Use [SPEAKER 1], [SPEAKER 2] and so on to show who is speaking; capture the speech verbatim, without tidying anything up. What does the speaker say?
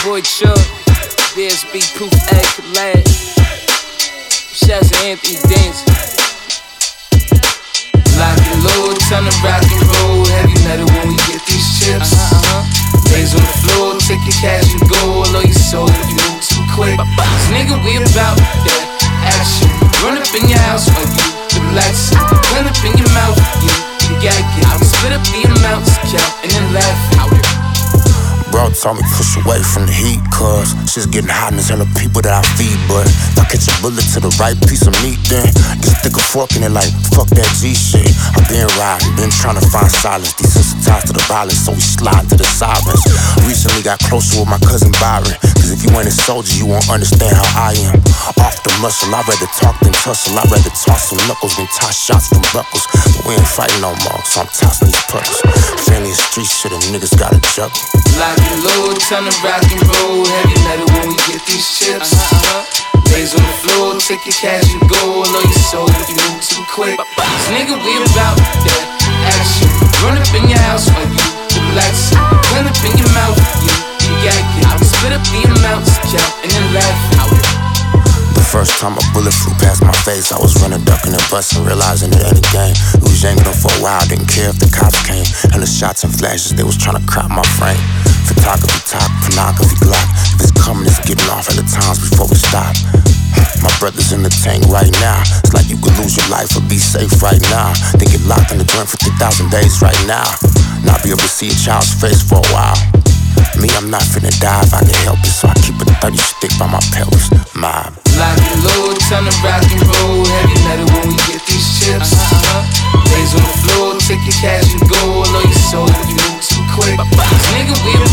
[SPEAKER 1] boy Chuck, B S B Proof A Collab. Shouts to Anthony Dancing. Lock and load, time to rock and roll. Heavy metal when we get these chips. Uh-huh, uh-huh. Days on the floor, take your cash and go. All your soul if you move too quick. This nigga, we about that action. Run up in your house while you relaxing. Run up in your mouth, you, you gotta get out. Split up the amounts, count, and then laugh out.
[SPEAKER 2] Bro told me push away from the heat, cause shit's getting hot and there's hella people that I feed. But if I catch a bullet to the right piece of meat, then just stick a fork in it like fuck that G shit. I've been riding, been trying to find silence, desensitized to the violence, so we slide to the sirens. Recently got closer with my cousin Byron, cause if you ain't a soldier, you won't understand how I am. Off the muscle, I'd rather talk than tussle. I'd rather toss some knuckles than toss shots from buckles. But we ain't fighting no more, so I'm tossing these puddles. Family and street shit, and niggas gotta juggle.
[SPEAKER 1] Lock and load, time to rock and roll. Heavy metal when we get these chips. Uh-huh. Days on the floor, take your cash and go. All your soul if you move too quick. This nigga, we about that action. Run up in your house while you relaxing. Run up in your mouth, you, you gotta get out. Split up the amounts, count, and then laugh out.
[SPEAKER 2] The first time a bullet flew past my face, I was running, ducking and busting, realizing it ain't a game. We was yanking them for a while, didn't care if the cops came. And the shots and flashes, they was trying to crop my frame. Photography top, pornography glock. If it's coming, it's getting off at the times before we stop. My brother's in the tank right now. It's like you could lose your life or be safe right now. Then get locked in the joint for three thousand days right now. Not be able to see a child's face for a while. Me, I'm not finna die if I can help it, so I keep a thirty stick by my pelvis. Mob.
[SPEAKER 1] Lock and load, time to rock and roll. Heavy metal when we get these chips. Uh-huh. Days on the floor, take your cash and go. All your soul if you move too quick. This nigga, we